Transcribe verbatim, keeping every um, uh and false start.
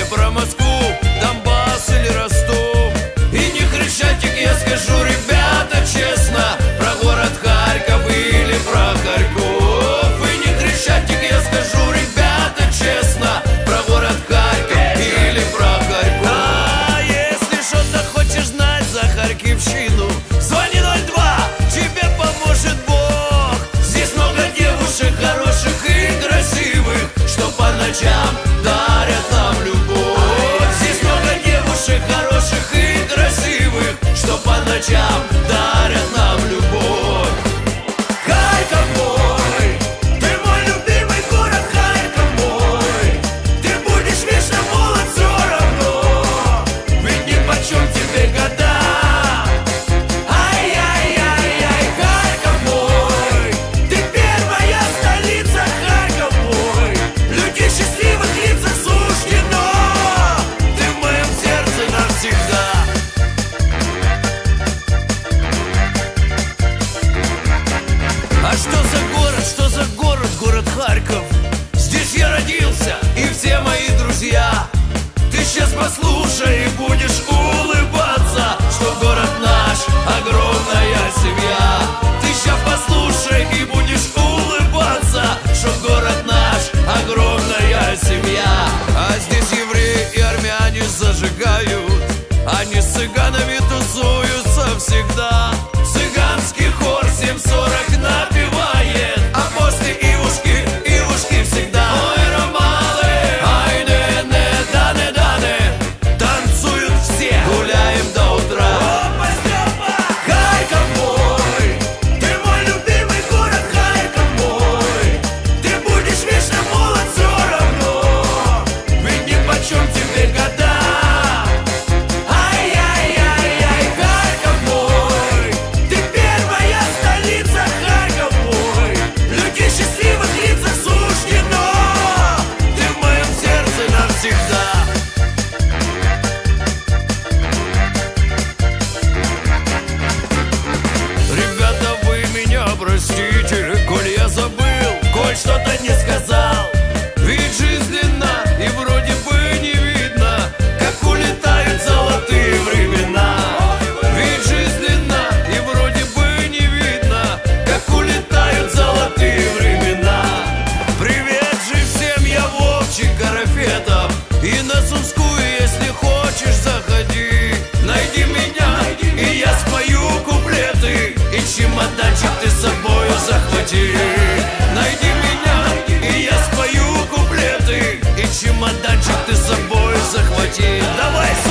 про Москву, Донбасс или Ростов. И не Хрещатик, я скажу, ребята, честно, про город Харьков или про Харьков. И не Хрещатик, я скажу, ребята, честно, про город Харьков или про Харьков. А если что-то хочешь знать за Харьковщину, звони ноль два, тебе поможет Бог. Здесь много девушек хороших и красивых, что по ночам дарят нам любовь. Здесь много девушек хороших и красивых, что по ночам дарят нам любовь. Харьков мой, ты мой любимый город, Харьков мой. Ты будешь вечно молод все равно, ведь нипочем тебе года. Ай-яй-яй-яй, Харьков мой, ты первая столица, Харьков мой. Людей счастливых лицах суждено, ты в моем сердце навсегда. А что за город, что за город, город Харьков? Здесь я родился и все мои друзья. Ты сейчас послушай и будешь улыбаться, что город наш, огромная семья. Ты сейчас послушай и будешь улыбаться, что город наш, огромная семья. А здесь евреи и армяне зажигают, они с цыганами тусуются всегда. Цыганский хор семь сорок напевает, а после ивушки, ивушки всегда. Ой, ромалы, ай, не, не, дане, дане, танцуют все, гуляем до утра. Опа, Степа! Харьков мой, ты мой любимый город, Харьков мой. Ты будешь вечно молод все равно, ведь нипочем тебе года. Ай-яй-яй-яй, Харьков мой, ты первая столица, Харьков мой. Людей счастливых лицах суждено, ты в моем сердце навсегда. Ребята, вы меня простите, коль я забыл, коль что-то не сказал. Ведь жизнь длинна и вроде бы не видно, как улетают золотые времена. Ведь жизнь длинна и вроде бы не видно, как улетают золотые времена. Привет же всем, я Вовчик Арафетов, и на Сумскую, если хочешь, заходи. Найди меня, и я спою куплеты, и чемоданчик ты с собою захвати. Найди меня, и я спою куплеты, и чемоданчик ты с собой захвати. Давай!